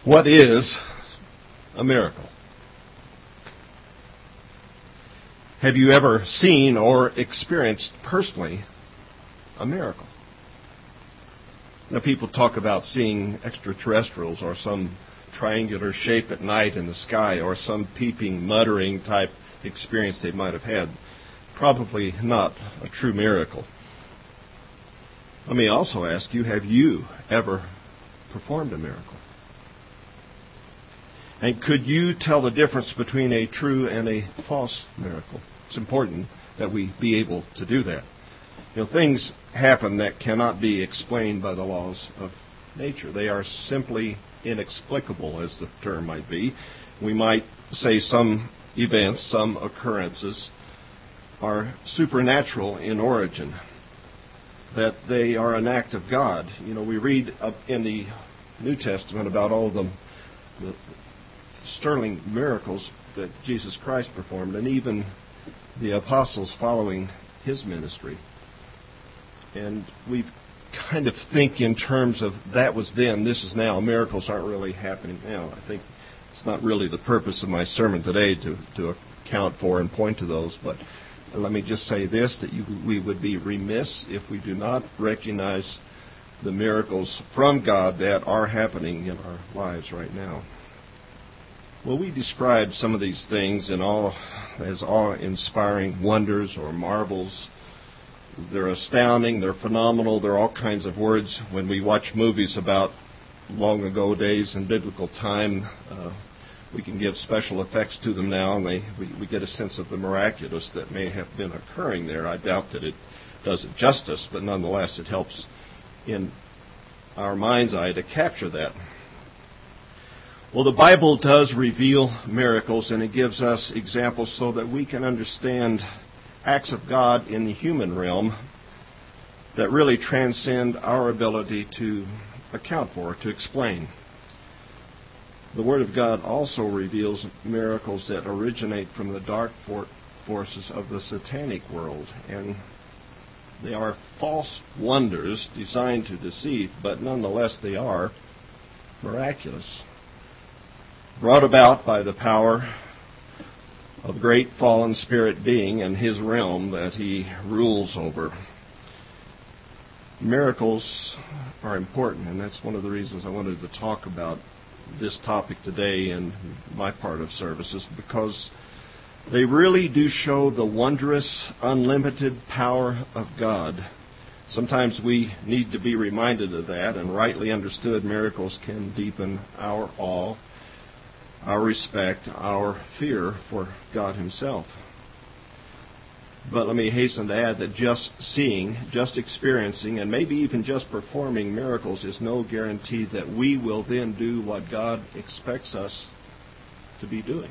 What is a miracle? Have you ever seen or experienced personally a miracle? Now, people talk about seeing extraterrestrials or some triangular shape at night in the sky or some peeping, muttering type experience they might have had. Probably not a true miracle. Let me also ask you, have you ever performed a miracle? And could you tell the difference between a true and a false miracle? It's important that we be able to do that. You know, things happen that cannot be explained by the laws of nature. They are simply inexplicable, as the term might be. We might say some events, some occurrences are supernatural in origin, that they are an act of God. You know, we read in the New Testament about all of the sterling miracles that Jesus Christ performed, and even the apostles following his ministry. And we kind of think in terms of that was then, this is now. Miracles aren't really happening now. I think it's not really the purpose of my sermon today to account for and point to those, but let me just say this, that we would be remiss if we do not recognize the miracles from God that are happening in our lives right now. Well, we describe some of these things as awe-inspiring wonders or marvels. They're astounding, they're phenomenal, there are all kinds of words. When we watch movies about long ago days in biblical time, we can give special effects to them now, and we get a sense of the miraculous that may have been occurring there. I doubt that it does it justice, but nonetheless it helps in our mind's eye to capture that. Well, the Bible does reveal miracles, and it gives us examples so that we can understand acts of God in the human realm that really transcend our ability to account for, to explain. The Word of God also reveals miracles that originate from the dark forces of the satanic world, and they are false wonders designed to deceive, but nonetheless they are miraculous, brought about by the power of great fallen spirit being and his realm that he rules over. Miracles are important, and that's one of the reasons I wanted to talk about this topic today in my part of services, because they really do show the wondrous, unlimited power of God. Sometimes we need to be reminded of that, and rightly understood, miracles can deepen our awe, our respect, our fear for God himself. But let me hasten to add that just seeing, just experiencing, and maybe even just performing miracles is no guarantee that we will then do what God expects us to be doing.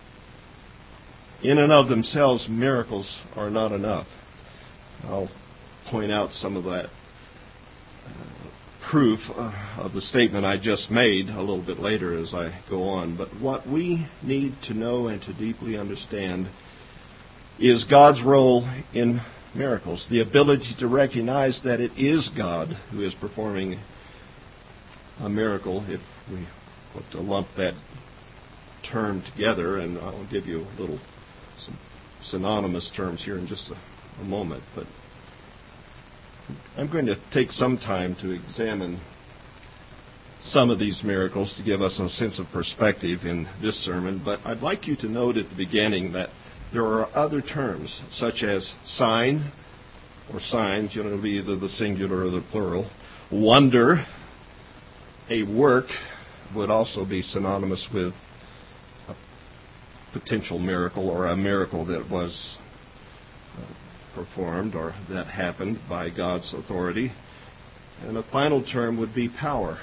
In and of themselves, miracles are not enough. I'll point out some of that proof of the statement I just made a little bit later as I go on. But what we need to know and to deeply understand is God's role in miracles, the ability to recognize that it is God who is performing a miracle, if we want to lump that term together, and I'll give you some synonymous terms here in just a moment. But I'm going to take some time to examine some of these miracles to give us a sense of perspective in this sermon, but I'd like you to note at the beginning that there are other terms, such as sign, or signs, it'll be either the singular or the plural. Wonder, a work, would also be synonymous with a potential miracle or a miracle that was performed or that happened by God's authority. And a final term would be power.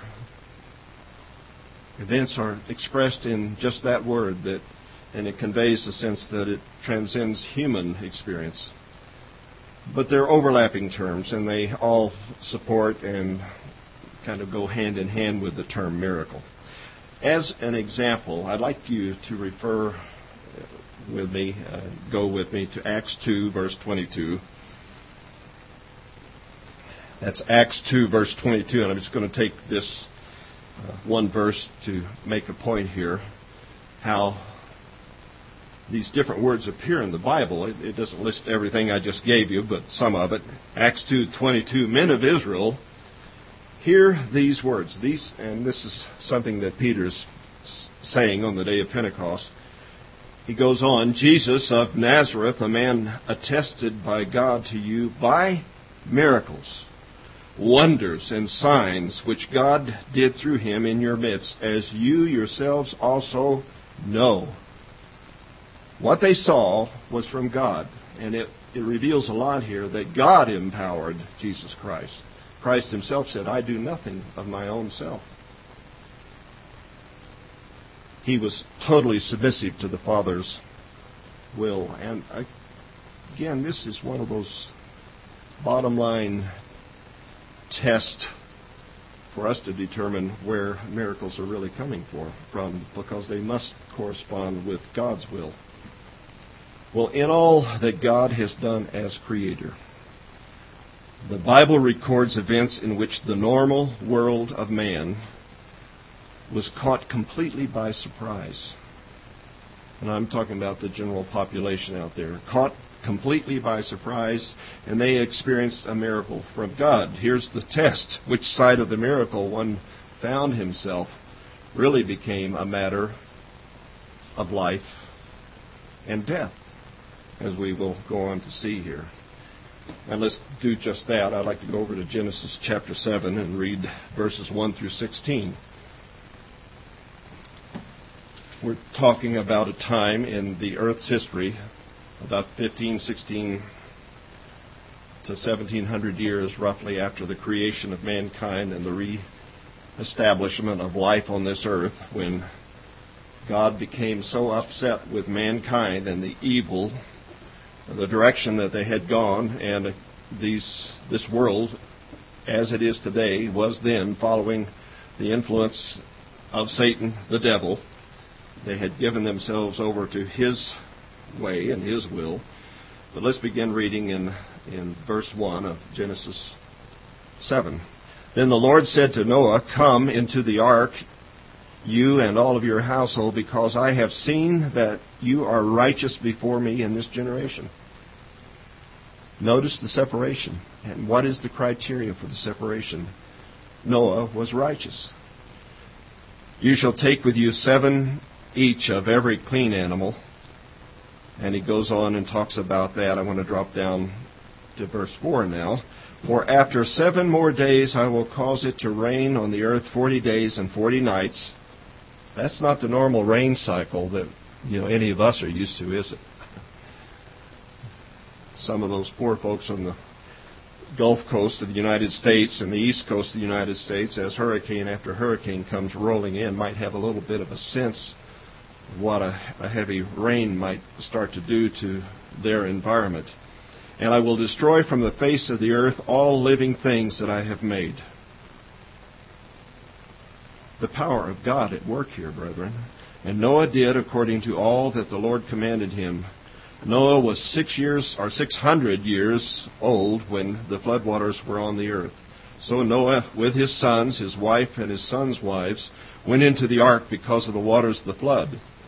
Events are expressed in just that word, and it conveys the sense that it transcends human experience. But they're overlapping terms, and they all support and kind of go hand in hand with the term miracle. As an example, I'd like you to refer with me, go with me to Acts 2, verse 22. That's Acts 2, verse 22, and I'm just going to take this one verse to make a point here, how these different words appear in the Bible. It doesn't list everything I just gave you, but some of it. Acts 2:22, men of Israel, hear these words. And this is something that Peter's saying on the day of Pentecost. He goes on, Jesus of Nazareth, a man attested by God to you by miracles, wonders, and signs which God did through him in your midst, as you yourselves also know. What they saw was from God, and it reveals a lot here that God empowered Jesus Christ. Christ himself said, I do nothing of my own self. He was totally submissive to the Father's will. And again, this is one of those bottom line tests for us to determine where miracles are really coming from, because they must correspond with God's will. Well, in all that God has done as Creator, the Bible records events in which the normal world of man was caught completely by surprise. And I'm talking about the general population out there. Caught completely by surprise, and they experienced a miracle from God. Here's the test. Which side of the miracle one found himself really became a matter of life and death, as we will go on to see here. And let's do just that. I'd like to go over to Genesis chapter 7 and read verses 1 through 16. We're talking about a time in the earth's history, about 16 to 1700 years roughly after the creation of mankind and the re-establishment of life on this earth, when God became so upset with mankind and the evil, the direction that they had gone, and this world, as it is today, was then following the influence of Satan, the devil. They had given themselves over to his way and his will. But let's begin reading in verse 1 of Genesis 7. Then the Lord said to Noah, come into the ark, you and all of your household, because I have seen that you are righteous before me in this generation. Notice the separation. And what is the criteria for the separation? Noah was righteous. You shall take with you 7 each of every clean animal. And he goes on and talks about that. I want to drop down to verse 4 now. For after 7 more days I will cause it to rain on the earth 40 days and 40 nights. That's not the normal rain cycle that any of us are used to, is it? Some of those poor folks on the Gulf Coast of the United States and the East Coast of the United States, as hurricane after hurricane comes rolling in, might have a little bit of a sense of what a heavy rain might start to do to their environment. And I will destroy from the face of the earth all living things that I have made. The power of God at work here, brethren. And Noah did according to all that the Lord commanded him. Noah was 600 years old when the floodwaters were on the earth. So Noah, with his sons, his wife, and his sons' wives, went into the ark because of the waters of the flood.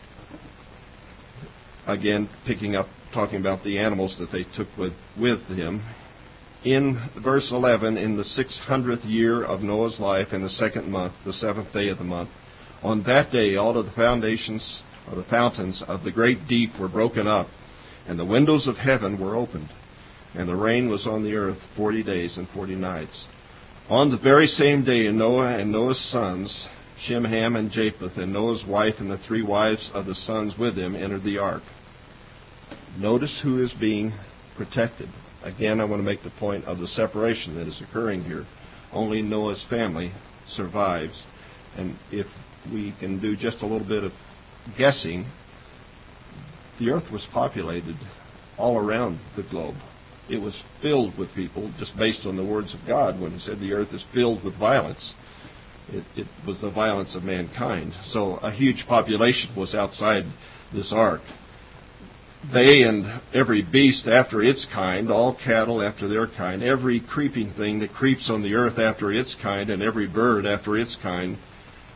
Again, talking about the animals that they took with him. In verse 11, in the 600th year of Noah's life, in the 2nd month, the 7th day of the month, on that day all of the foundations, or the fountains of the great deep were broken up, and the windows of heaven were opened, and the rain was on the earth 40 days and 40 nights. On the very same day, Noah and Noah's sons, Shem, Ham, and Japheth, and Noah's wife and the 3 wives of the sons with him entered the ark. Notice who is being protected. Again, I want to make the point of the separation that is occurring here. Only Noah's family survives. And if we can do just a little bit of guessing, the earth was populated all around the globe. It was filled with people, just based on the words of God when he said the earth is filled with violence. It was the violence of mankind. So a huge population was outside this ark. They and every beast after its kind, all cattle after their kind, every creeping thing that creeps on the earth after its kind, and every bird after its kind,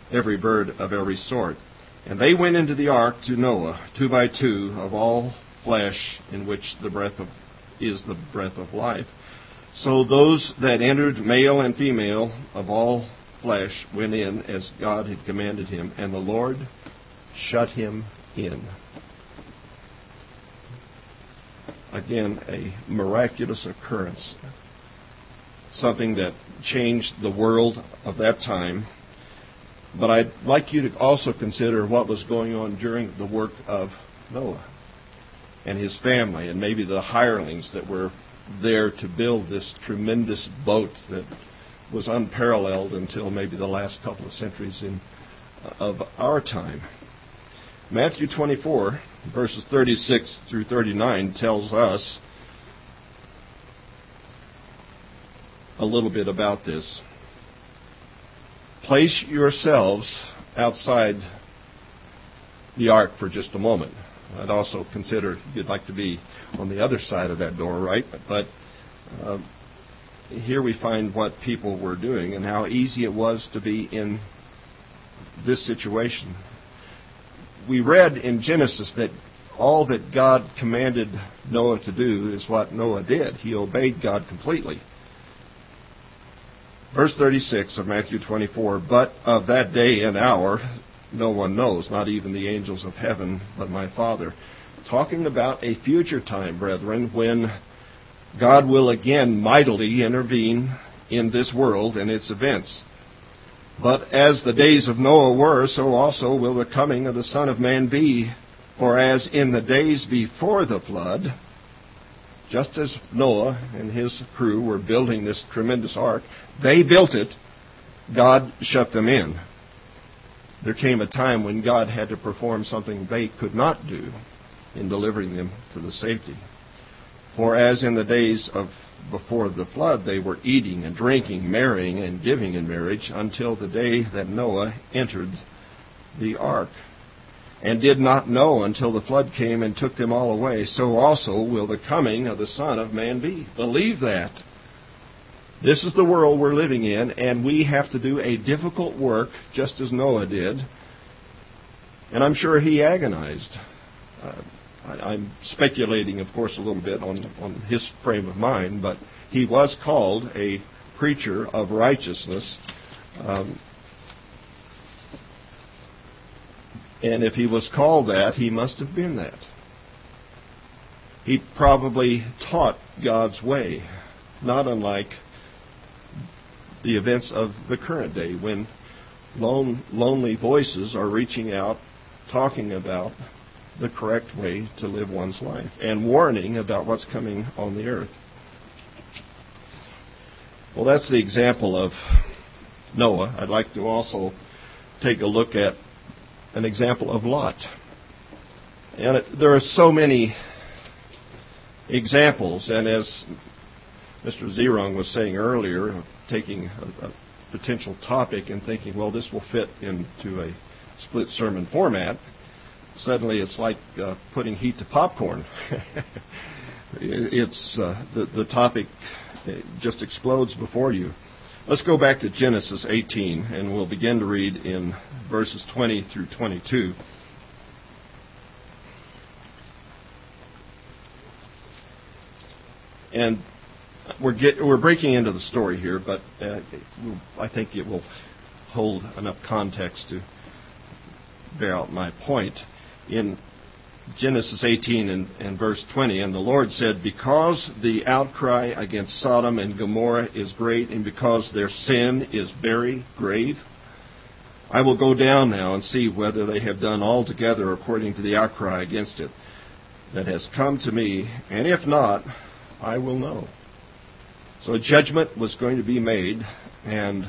every bird of every sort. And they went into the ark to Noah, 2 by 2, of all flesh, in which the breath is the breath of life. So those that entered, male and female, of all flesh, went in as God had commanded him, and the Lord shut him in. Again, a miraculous occurrence, something that changed the world of that time. But I'd like you to also consider what was going on during the work of Noah and his family, and maybe the hirelings that were there to build this tremendous boat that was unparalleled until maybe the last couple of centuries of our time. Matthew 24, verses 36 through 39, tells us a little bit about this. Place yourselves outside the ark for just a moment. I'd also consider you'd like to be on the other side of that door, right? But here we find what people were doing and how easy it was to be in this situation. We read in Genesis that all that God commanded Noah to do is what Noah did. He obeyed God completely. Verse 36 of Matthew 24, but of that day and hour no one knows, not even the angels of heaven, but my Father. Talking about a future time, brethren, when God will again mightily intervene in this world and its events. But as the days of Noah were, so also will the coming of the Son of Man be. For as in the days before the flood, just as Noah and his crew were building this tremendous ark, they built it, God shut them in. There came a time when God had to perform something they could not do in delivering them to the safety. For as in the days of before the flood, they were eating and drinking, marrying and giving in marriage, until the day that Noah entered the ark, and did not know until the flood came and took them all away. So also will the coming of the Son of Man be. Believe that. This is the world we're living in, and we have to do a difficult work, just as Noah did. And I'm sure he agonized. I'm speculating, of course, a little bit on his frame of mind, but he was called a preacher of righteousness. And if he was called that, he must have been that. He probably taught God's way, not unlike the events of the current day, when lonely voices are reaching out, talking about the correct way to live one's life, and warning about what's coming on the earth. Well, that's the example of Noah. I'd like to also take a look at an example of Lot. And there are so many examples, and as Mr. Zerong was saying earlier, taking a potential topic and thinking, well, this will fit into a split sermon format, suddenly it's like putting heat to popcorn. It's the topic just explodes before you. Let's go back to Genesis 18, and we'll begin to read in verses 20 through 22. And we're breaking into the story here, but I think it will hold enough context to bear out my point. In Genesis 18 and verse 20, and the Lord said, because the outcry against Sodom and Gomorrah is great, and because their sin is very grave, I will go down now and see whether they have done altogether according to the outcry against it that has come to me, and if not, I will know. So a judgment was going to be made, and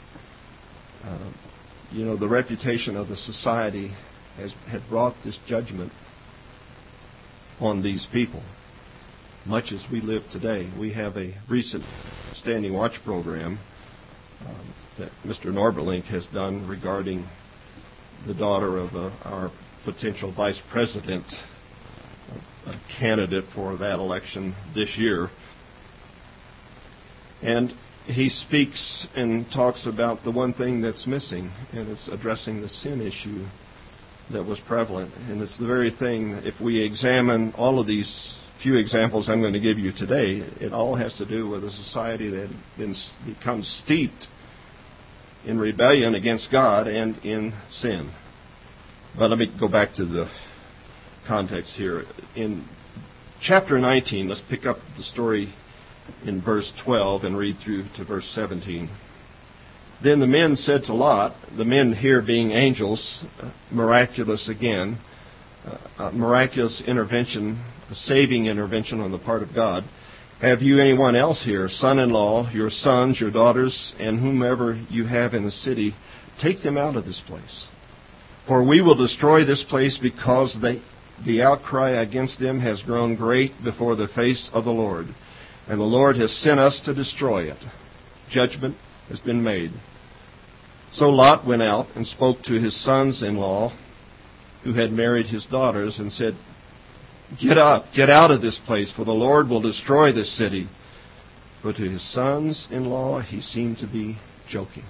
the reputation of the society had brought this judgment on these people, much as we live today. We have a recent Standing Watch program that Mr. Norberlink has done regarding the daughter of our potential vice president, a candidate for that election this year. And he speaks and talks about the one thing that's missing, and it's addressing the sin issue that was prevalent. And it's the very thing, if we examine all of these few examples I'm going to give you today, it all has to do with a society that becomes steeped in rebellion against God and in sin. But let me go back to the context here. In chapter 19, let's pick up the story in verse 12 and read through to verse 17. Then the men said to Lot, the men here being angels, miraculous again, miraculous intervention, a saving intervention on the part of God, have you anyone else here, son-in-law, your sons, your daughters, and whomever you have in the city, take them out of this place. For we will destroy this place because the outcry against them has grown great before the face of the Lord. And the Lord has sent us to destroy it. Judgment has been made. So Lot went out and spoke to his sons-in-law who had married his daughters and said, Get up, get out of this place, for the Lord will destroy this city. But to his sons-in-law he seemed to be joking.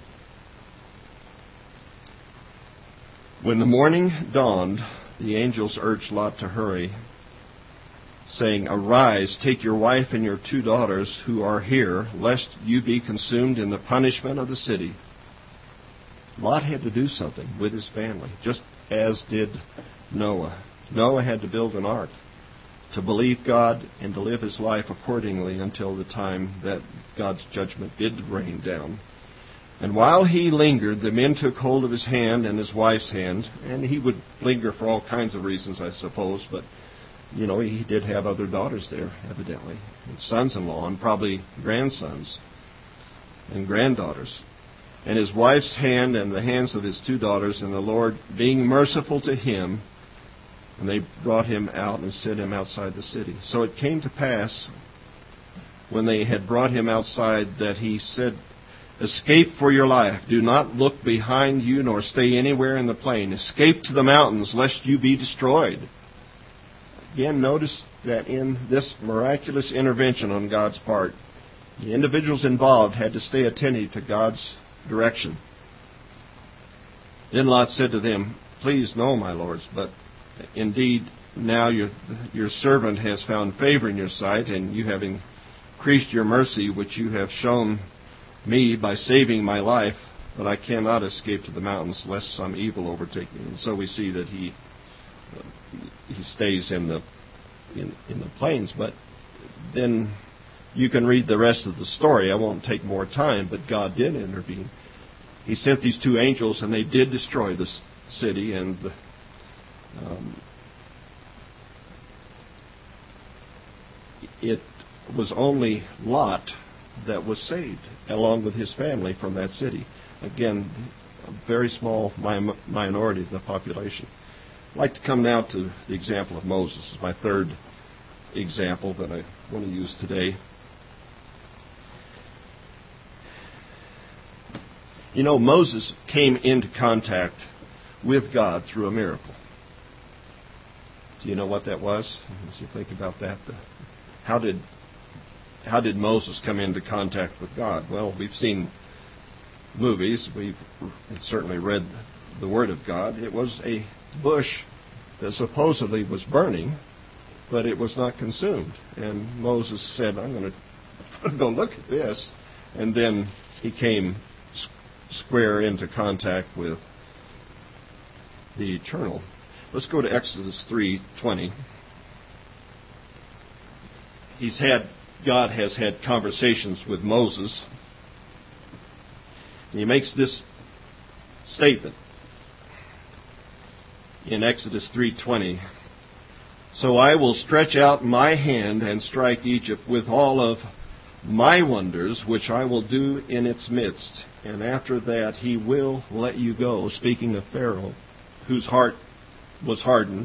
When the morning dawned, the angels urged Lot to hurry, saying, Arise, take your wife and your 2 daughters who are here, lest you be consumed in the punishment of the city. Lot had to do something with his family, just as did Noah. Noah had to build an ark to believe God and to live his life accordingly until the time that God's judgment did rain down. And while he lingered, the men took hold of his hand and his wife's hand, and he would linger for all kinds of reasons, I suppose, but he did have other daughters there, evidently, and sons-in-law, and probably grandsons and granddaughters. And his wife's hand and the hands of his 2 daughters, and the Lord, being merciful to him, and they brought him out and set him outside the city. So it came to pass, when they had brought him outside, that he said, Escape for your life. Do not look behind you, nor stay anywhere in the plain. Escape to the mountains, lest you be destroyed. Again, notice that in this miraculous intervention on God's part, the individuals involved had to stay attentive to God's direction. Then Lot said to them, Please, no, my lords, but indeed now your servant has found favor in your sight, and you have increased your mercy, which you have shown me by saving my life, but I cannot escape to the mountains, lest some evil overtake me. And so we see that he stays in the plains. But then you can read the rest of the story. I won't take more time, but God did intervene. He sent these 2 angels, and they did destroy the city, and it was only Lot that was saved, along with his family, from that city. Again, a very small minority of the population. I'd like to come now to the example of Moses. This is my 3rd example that I want to use today. Moses came into contact with God through a miracle. Do you know what that was? As you think about that, how did Moses come into contact with God? Well, we've seen movies. We've certainly read the Word of God. It was a bush that supposedly was burning, but it was not consumed. And Moses said, I'm going to go look at this. And then he came square into contact with the eternal. Let's go to Exodus 3:20. God has had conversations with Moses, and he makes this statement in Exodus 3:20. So I will stretch out my hand and strike Egypt with all of my wonders, which I will do in its midst, and after that he will let you go. Speaking of Pharaoh, whose heart was hardened.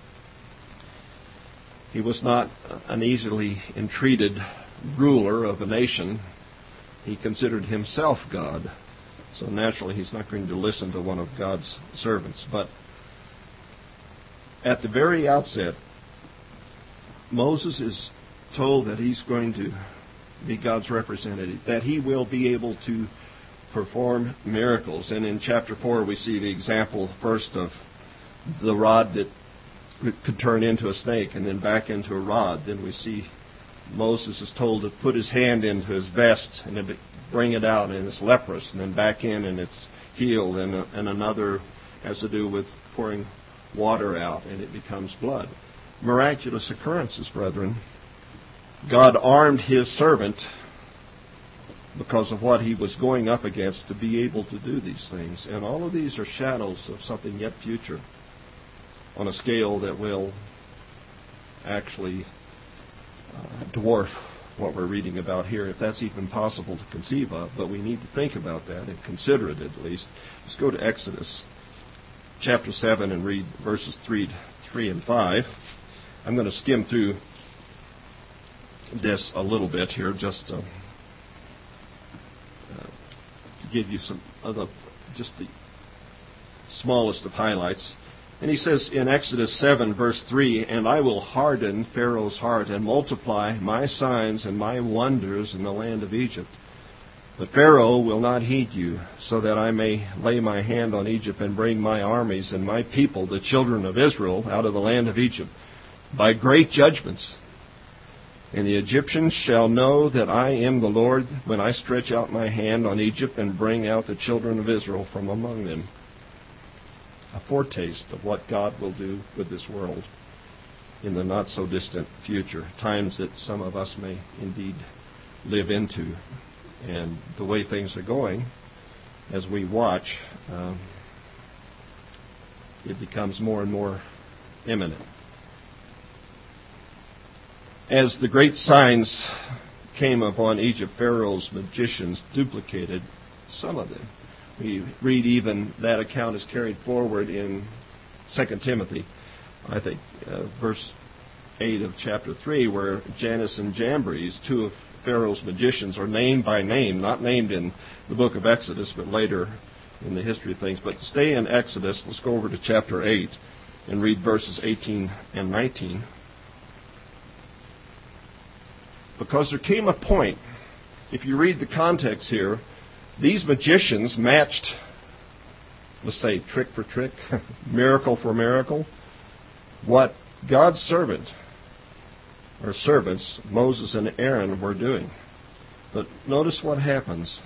He was not an easily entreated ruler of a nation. He considered himself God. So naturally he's not going to listen to one of God's servants. But at the very outset, Moses is told that he's going to be God's representative, that he will be able to perform miracles. And in chapter 4 we see the example first of the rod that could turn into a snake and then back into a rod. Then we see Moses is told to put his hand into his vest and then bring it out and it's leprous, and then back in and it's healed, and another has to do with pouring water out and it becomes blood. Miraculous occurrences, brethren. God armed his servant because of what he was going up against to be able to do these things. And all of these are shadows of something yet future on a scale that will actually dwarf what we're reading about here, if that's even possible to conceive of. But we need to think about that and consider it at least. Let's go to Exodus chapter 7 and read verses 3 and 5. I'm going to skim through this a little bit here just to give you some of just the smallest of highlights. And he says in Exodus 7, verse 3, "And I will harden Pharaoh's heart and multiply my signs and my wonders in the land of Egypt. But Pharaoh will not heed you, so that I may lay my hand on Egypt and bring my armies and my people, the children of Israel, out of the land of Egypt by great judgments. And the Egyptians shall know that I am the Lord when I stretch out my hand on Egypt and bring out the children of Israel from among them." A foretaste of what God will do with this world in the not-so-distant future, times that some of us may indeed live into. And the way things are going, as we watch, it becomes more and more imminent. As the great signs came upon Egypt, Pharaoh's magicians duplicated some of them. We read even that account is carried forward in 2 Timothy, I think, verse 8 of chapter 3, where Jannes and Jambres, two of Pharaoh's magicians, are named by name, not named in the book of Exodus, but later in the history of things. But stay in Exodus. Let's go over to chapter 8 and read verses 18 and 19. Because there came a point, if you read the context here, these magicians matched, let's say, trick for trick, miracle for miracle, what God's servants, Moses and Aaron, were doing. But notice what happens.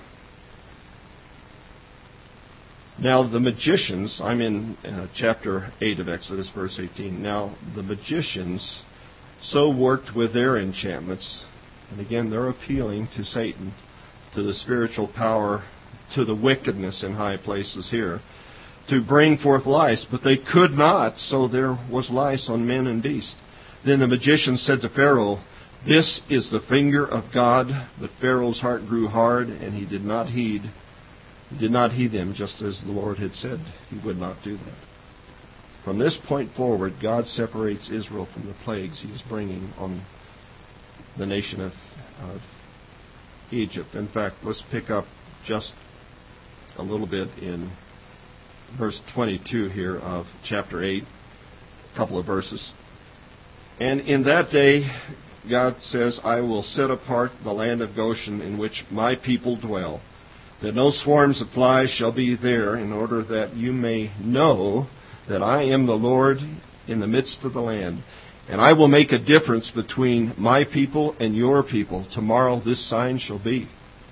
Now the magicians, I'm in chapter 8 of Exodus, verse 18. Now the magicians so worked with their enchantments, and again they're appealing to Satan, to the spiritual power, to the wickedness in high places here, to bring forth lice, but they could not, so there was lice on men and beasts. Then the magicians said to Pharaoh, "This is the finger of God." But Pharaoh's heart grew hard, and he did not heed them, just as the Lord had said he would not do that. From this point forward, God separates Israel from the plagues he is bringing on the nation of Egypt. In fact, let's pick up just a little bit in verse 22 here of chapter 8, a couple of verses. "And in that day," God says, "I will set apart the land of Goshen in which my people dwell, that no swarms of flies shall be there, in order that you may know that I am the Lord in the midst of the land. And I will make a difference between my people and your people. Tomorrow this sign shall be."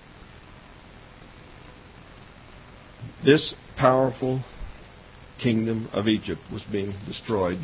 This powerful kingdom of Egypt was being destroyed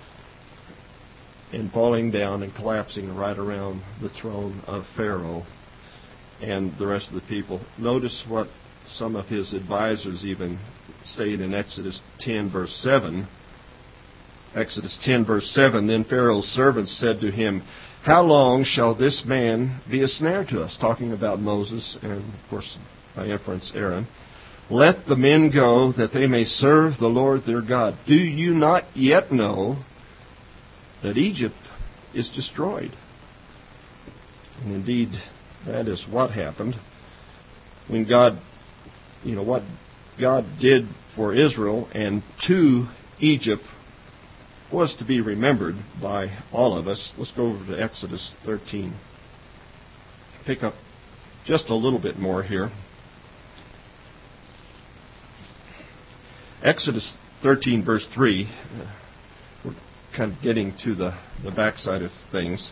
and falling down and collapsing right around the throne of Pharaoh and the rest of the people. Notice what some of his advisors even state in Exodus 10, verse 7. Exodus 10, verse 7, "Then Pharaoh's servants said to him, 'How long shall this man be a snare to us?'" Talking about Moses and, of course, by inference, Aaron. "Let the men go, that they may serve the Lord their God. Do you not yet know that Egypt is destroyed?" And indeed, that is what happened. When God, what God did for Israel and to Egypt was to be remembered by all of us. Let's go over to Exodus 13. pick up just a little bit more here. Exodus 13, verse 3, we're kind of getting to the backside of things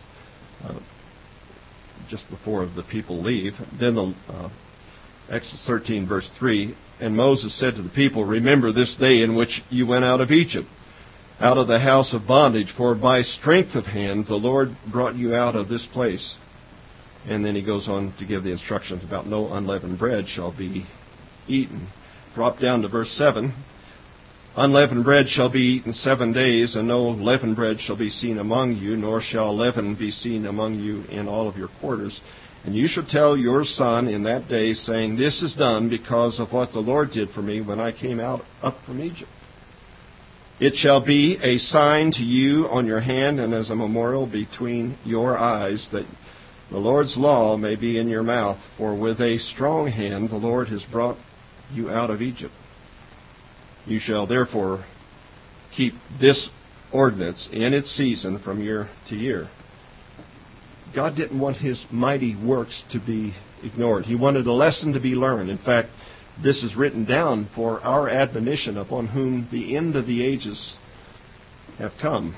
just before the people leave. Then Exodus 13, verse 3, and Moses said to the people, remember this day in which you went out of Egypt, out of the house of bondage, for by strength of hand the Lord brought you out of this place. And then he goes on to give the instructions about no unleavened bread shall be eaten. Drop down to verse 7. Unleavened bread shall be eaten 7 days, and no leavened bread shall be seen among you, nor shall leaven be seen among you in all of your quarters. And you shall tell your son in that day, saying, this is done because of what the Lord did for me when I came up from Egypt. It shall be a sign to you on your hand and as a memorial between your eyes, that the Lord's law may be in your mouth. For with a strong hand the Lord has brought you out of Egypt. You shall therefore keep this ordinance in its season from year to year. God didn't want His mighty works to be ignored. He wanted a lesson to be learned. In fact, this is written down for our admonition, upon whom the end of the ages have come.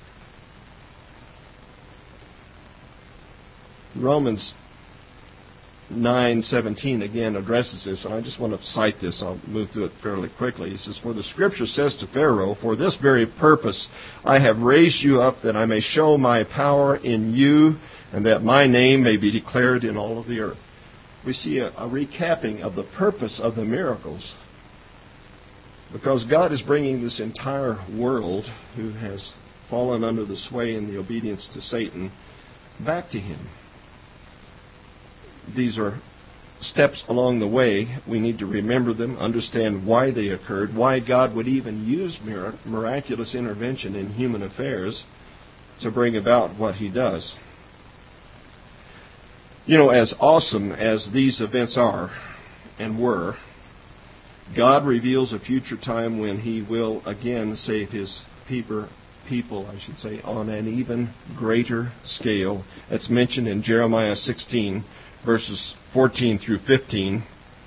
Romans 9:17 again addresses this, and I just want to cite this. I'll move through it fairly quickly. He says, for the Scripture says to Pharaoh, for this very purpose I have raised you up, that I may show my power in you, and that my name may be declared in all of the earth. We see a recapping of the purpose of the miracles, because God is bringing this entire world, who has fallen under the sway and the obedience to Satan, back to Him. These are steps along the way. We need to remember them, understand why they occurred, why God would even use miraculous intervention in human affairs to bring about what He does. You know, as awesome as these events are and were, God reveals a future time when He will again save His people, on an even greater scale. It's mentioned in Jeremiah 16, verses 14 through 15.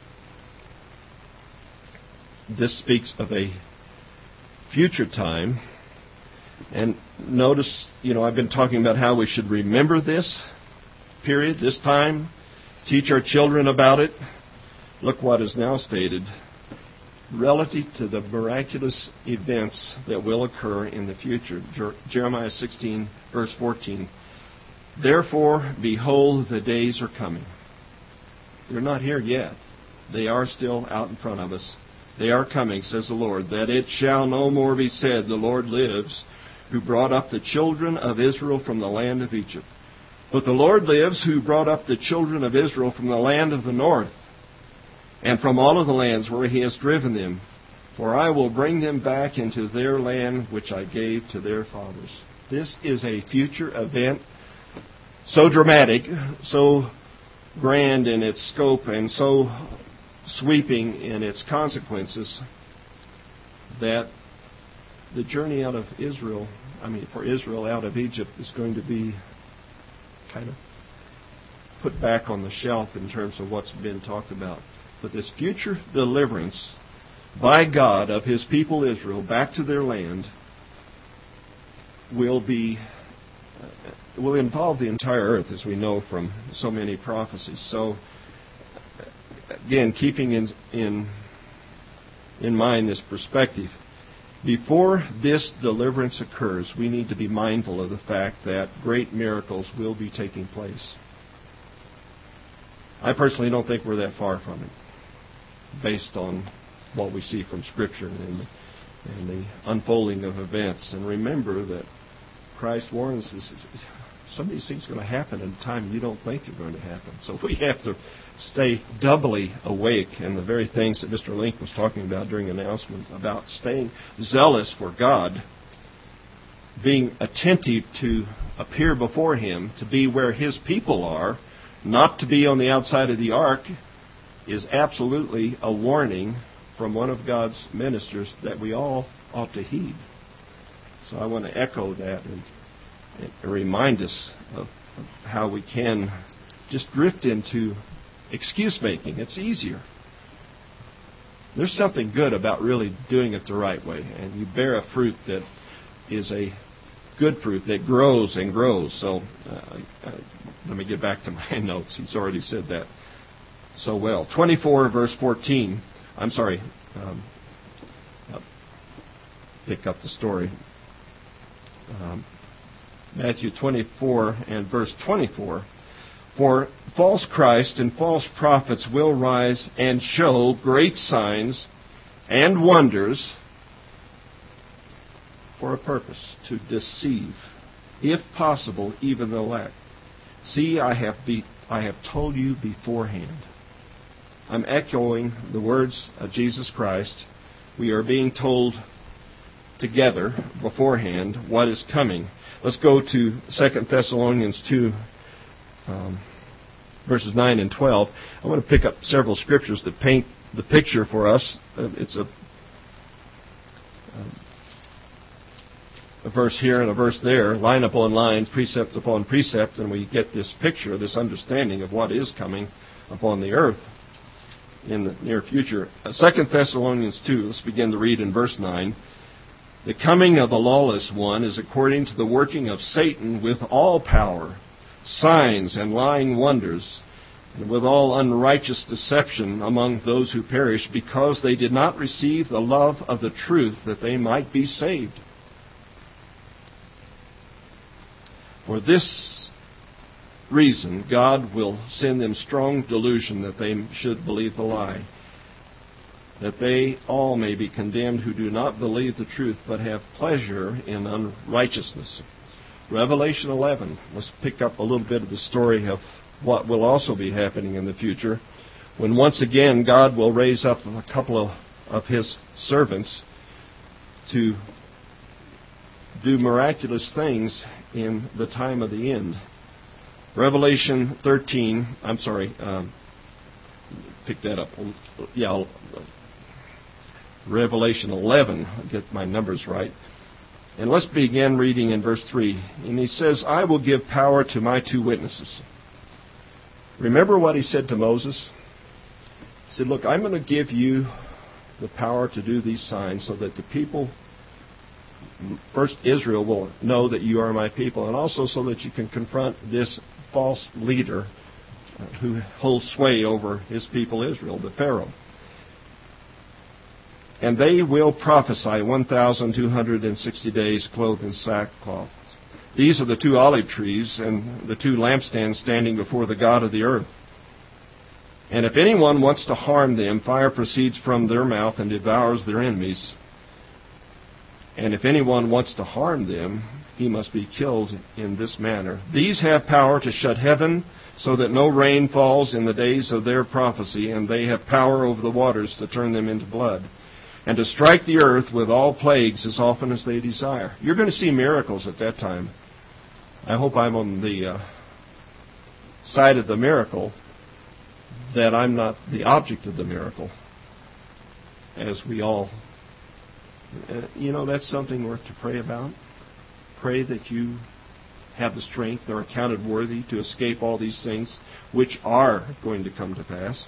This speaks of a future time. And notice, I've been talking about how we should remember this period, this time, teach our children about it. Look what is now stated relative to the miraculous events that will occur in the future. Jeremiah 16, verse 14. Therefore, behold, the days are coming. They're not here yet. They are still out in front of us. They are coming, says the Lord, that it shall no more be said, the Lord lives, who brought up the children of Israel from the land of Egypt. But the Lord lives, who brought up the children of Israel from the land of the north, and from all of the lands where He has driven them. For I will bring them back into their land which I gave to their fathers. This is a future event, so dramatic, so grand in its scope, and so sweeping in its consequences, that the journey out of Israel, for Israel out of Egypt, is going to be kind of put back on the shelf in terms of what's been talked about. But this future deliverance by God of His people Israel back to their land will involve the entire earth, as we know from so many prophecies. So, again, keeping in mind this perspective, before this deliverance occurs, we need to be mindful of the fact that great miracles will be taking place. I personally don't think we're that far from it, based on what we see from Scripture and the unfolding of events. And remember that Christ warns us, some of these things are going to happen at a time you don't think they're going to happen. So we have to stay doubly awake. And the very things that Mr. Link was talking about during announcements about staying zealous for God, being attentive to appear before Him, to be where His people are, not to be on the outside of the ark, is absolutely a warning from one of God's ministers that we all ought to heed. So I want to echo that and remind us of how we can just drift into excuse making. It's easier. There's something good about really doing it the right way, and you bear a fruit that is a good fruit that grows and grows. So let me get back to my notes. He's already said that so well. 24 verse 14. I'm sorry. Pick up the story. Matthew 24 and verse 24. For false Christ and false prophets will rise and show great signs and wonders for a purpose, to deceive, if possible, even the elect. See, I have told you beforehand. I'm echoing the words of Jesus Christ. We are being told together beforehand what is coming. Let's go to 2 Thessalonians 2, verses 9 and 12. I want to pick up several scriptures that paint the picture for us. It's a verse here and a verse there, line upon line, precept upon precept, and we get this picture, this understanding of what is coming upon the earth in the near future. 2 Thessalonians 2, let's begin to read in verse 9. The coming of the lawless one is according to the working of Satan with all power, signs and lying wonders, and with all unrighteous deception among those who perish, because they did not receive the love of the truth that they might be saved. For this reason, God will send them strong delusion that they should believe the lie, that they all may be condemned who do not believe the truth, but have pleasure in unrighteousness. Revelation 11. Let's pick up a little bit of the story of what will also be happening in the future, when once again God will raise up a couple of His servants to do miraculous things in the time of the end. Revelation 13. I'm sorry. Pick that up. Yeah. Revelation 11. I'll get my numbers right. And let's begin reading in verse 3. And he says, I will give power to my two witnesses. Remember what he said to Moses? He said, look, I'm going to give you the power to do these signs so that the people, first Israel, will know that you are my people, and also so that you can confront this false leader who holds sway over his people Israel, the Pharaoh. And they will prophesy 1,260 days clothed in sackcloth. These are the two olive trees and the two lampstands standing before the God of the earth. And if anyone wants to harm them, fire proceeds from their mouth and devours their enemies. And if anyone wants to harm them, he must be killed in this manner. These have power to shut heaven so that no rain falls in the days of their prophecy, and they have power over the waters to turn them into blood, and to strike the earth with all plagues as often as they desire. You're going to see miracles at that time. I hope I'm on the side of the miracle, that I'm not the object of the miracle, as we all... that's something worth to pray about. Pray that you have the strength or are counted worthy to escape all these things which are going to come to pass.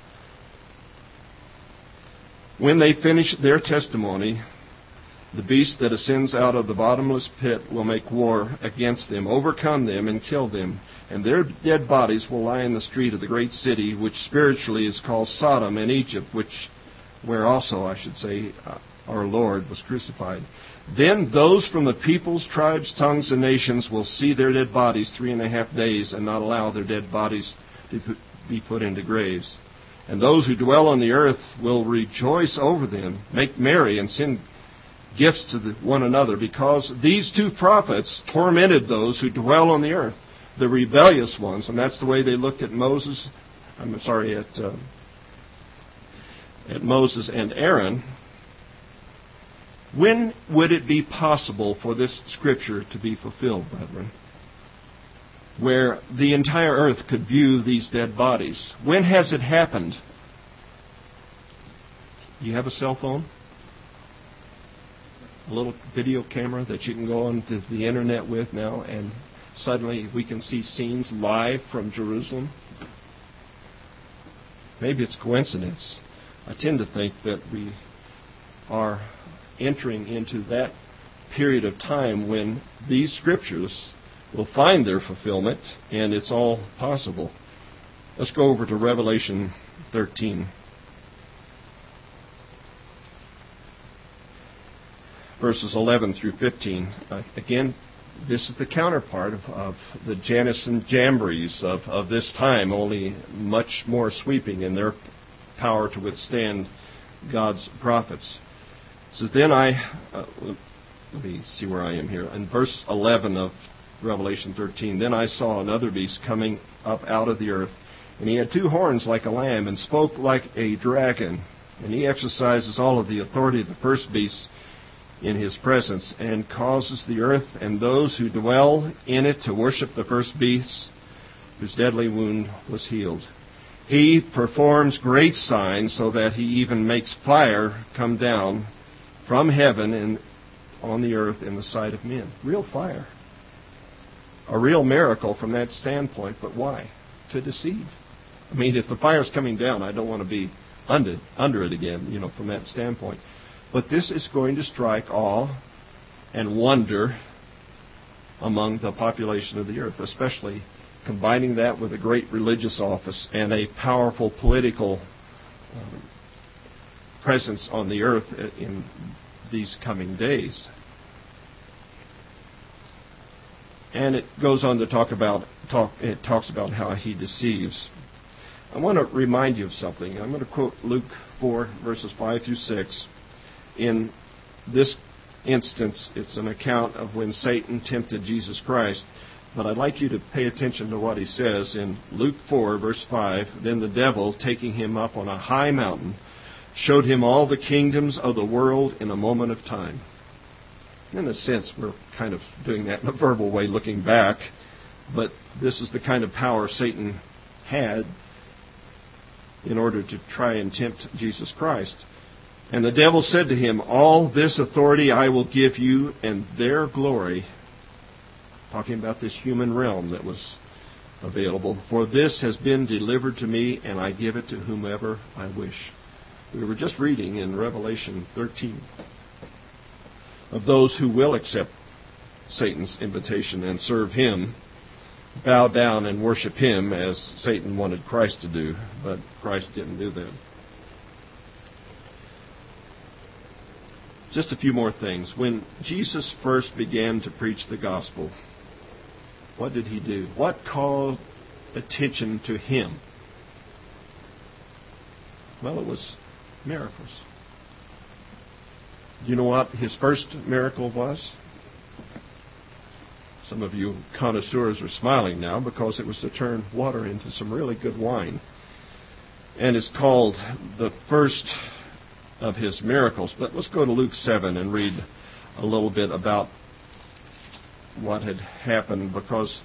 When they finish their testimony, the beast that ascends out of the bottomless pit will make war against them, overcome them, and kill them. And their dead bodies will lie in the street of the great city, which spiritually is called Sodom and Egypt, where also, I should say, our Lord was crucified. Then those from the peoples, tribes, tongues, and nations will see their dead bodies 3.5 days and not allow their dead bodies to be put into graves. And those who dwell on the earth will rejoice over them, make merry, and send gifts to one another, because these two prophets tormented those who dwell on the earth, the rebellious ones. And that's the way they looked at Moses. At Moses and Aaron. When would it be possible for this scripture to be fulfilled, brethren, where the entire earth could view these dead bodies? When has it happened? You have a cell phone? A little video camera that you can go on to the internet with now, and suddenly we can see scenes live from Jerusalem. Maybe it's coincidence. I tend to think that we are entering into that period of time when these scriptures will find their fulfillment, and it's all possible. Let's go over to Revelation 13. Verses 11 through 15. Again, this is the counterpart of the Jannes and Jambres of this time, only much more sweeping in their power to withstand God's prophets. It says, then let me see where I am here. In verse 11 of Revelation 13, then I saw another beast coming up out of the earth, and he had 2 horns like a lamb, and spoke like a dragon. And he exercises all of the authority of the first beast in his presence, and causes the earth and those who dwell in it to worship the first beast, whose deadly wound was healed. He performs great signs, so that he even makes fire come down from heaven and on the earth in the sight of men. Real fire. A real miracle from that standpoint, but why? To deceive. I mean, if the fire's coming down, I don't want to be under it again, from that standpoint. But this is going to strike awe and wonder among the population of the earth, especially combining that with a great religious office and a powerful political presence on the earth in these coming days. And it goes on to talks about how he deceives. I want to remind you of something. I'm going to quote Luke 4, verses 5 through 6. In this instance, it's an account of when Satan tempted Jesus Christ. But I'd like you to pay attention to what he says in Luke 4, verse 5. Then the devil, taking him up on a high mountain, showed him all the kingdoms of the world in a moment of time. In a sense, we're kind of doing that in a verbal way, looking back. But this is the kind of power Satan had in order to try and tempt Jesus Christ. And the devil said to him, all this authority I will give you, and their glory, talking about this human realm that was available, for this has been delivered to me, and I give it to whomever I wish. We were just reading in Revelation 13 of those who will accept Satan's invitation and serve him, bow down and worship him as Satan wanted Christ to do, but Christ didn't do that. Just a few more things. When Jesus first began to preach the gospel, what did he do? What called attention to him? Well, it was miracles. You know what his first miracle was? Some of you connoisseurs are smiling now because it was to turn water into some really good wine. And it's called the first of his miracles. But let's go to Luke 7 and read a little bit about what had happened, because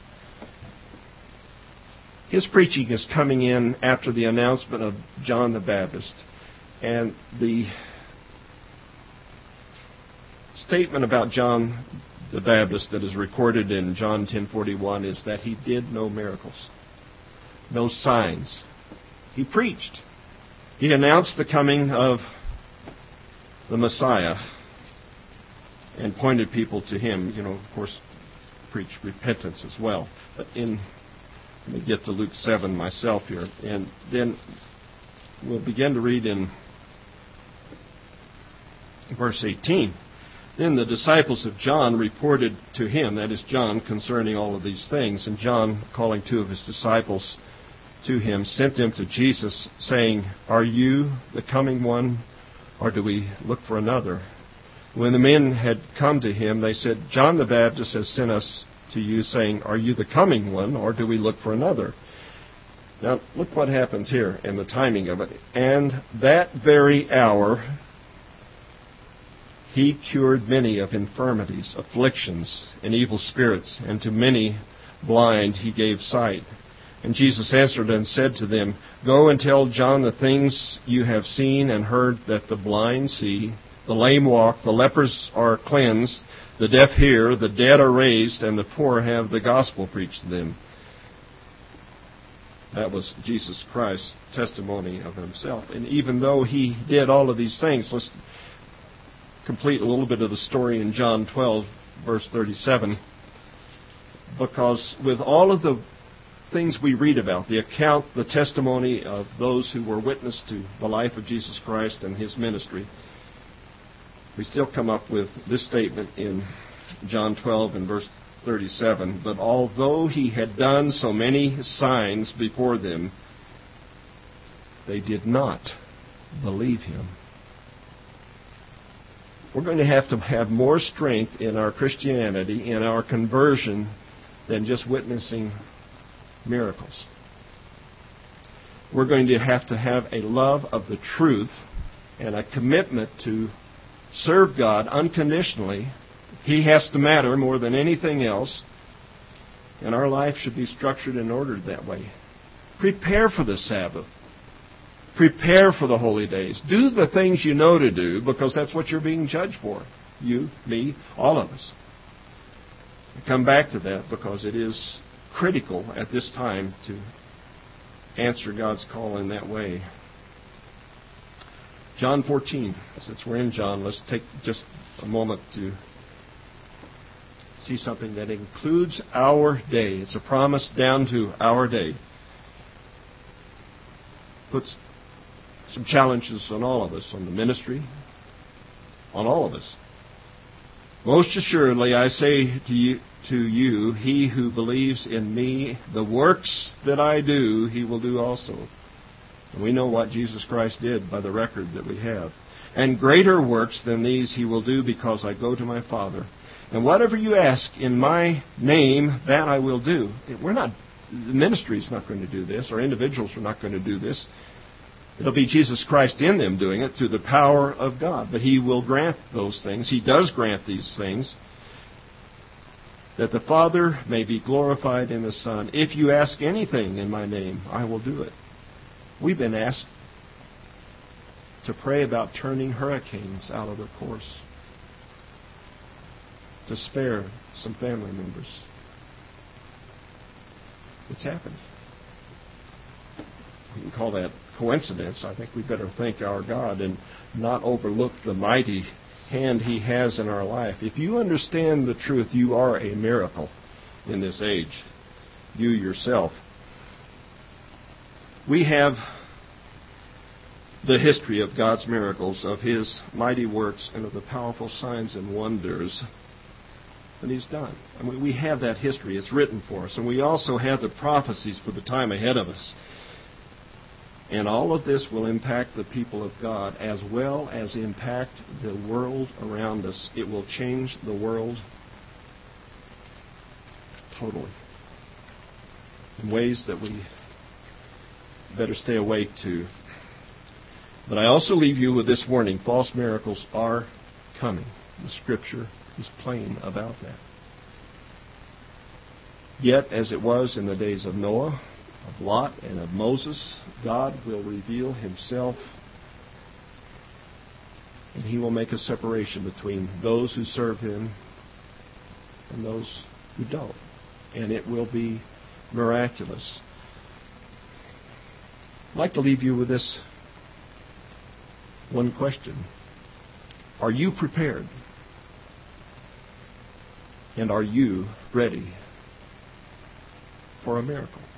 his preaching is coming in after the announcement of John the Baptist. And the statement about John the Baptist that is recorded in John 10:41 is that he did no miracles, no signs. He preached. He announced the coming of the Messiah and pointed people to him. Of course, preach repentance as well. But let me get to Luke 7 myself here, and then we'll begin to read in verse 18. Then the disciples of John reported to him, that is John, concerning all of these things. And John, calling 2 of his disciples to him, sent them to Jesus, saying, are you the coming one, or do we look for another? When the men had come to him, they said, John the Baptist has sent us to you, saying, are you the coming one, or do we look for another? Now, look what happens here and the timing of it. And that very hour he cured many of infirmities, afflictions, and evil spirits, and to many blind he gave sight. And Jesus answered and said to them, go and tell John the things you have seen and heard, that the blind see, the lame walk, the lepers are cleansed, the deaf hear, the dead are raised, and the poor have the gospel preached to them. That was Jesus Christ's testimony of himself. And even though he did all of these things, let's complete a little bit of the story in John 12, verse 37. Because with all of the things we read about, the account, the testimony of those who were witness to the life of Jesus Christ and his ministry, we still come up with this statement in John 12 and verse 37. But although he had done so many signs before them, they did not believe him. We're going to have more strength in our Christianity, in our conversion, than just witnessing miracles. We're going to have a love of the truth and a commitment to serve God unconditionally. He has to matter more than anything else, and our life should be structured and ordered that way. Prepare for the Sabbath. Prepare for the holy days. Do the things you know to do, because that's what you're being judged for. You, me, all of us. I come back to that because it is critical at this time to answer God's call in that way. John 14. Since we're in John, let's take just a moment to see something that includes our day. It's a promise down to our day. Puts some challenges on all of us, on the ministry, on all of us. Most assuredly, I say to you, he who believes in me, the works that I do, he will do also. And we know what Jesus Christ did by the record that we have. And greater works than these he will do, because I go to my Father. And whatever you ask in my name, that I will do. The ministry is not going to do this, or individuals are not going to do this. It'll be Jesus Christ in them doing it through the power of God. But he will grant those things. He does grant these things, that the Father may be glorified in the Son. If you ask anything in my name, I will do it. We've been asked to pray about turning hurricanes out of their course, to spare some family members. It's happened. We can call that coincidence. I think we better thank our God and not overlook the mighty hand he has in our life. If you understand the truth, you are a miracle in this age. You yourself. We have the history of God's miracles, of his mighty works, and of the powerful signs and wonders that he's done. I mean, we have that history. It's written for us. And we also have the prophecies for the time ahead of us. And all of this will impact the people of God as well as impact the world around us. It will change the world totally in ways that we better stay awake to. But I also leave you with this warning. False miracles are coming. The Scripture is plain about that. Yet, as it was in the days of Noah, of Lot, and of Moses, God will reveal himself, and he will make a separation between those who serve him and those who don't. And it will be miraculous. I'd like to leave you with this one question. Are you prepared? And are you ready for a miracle?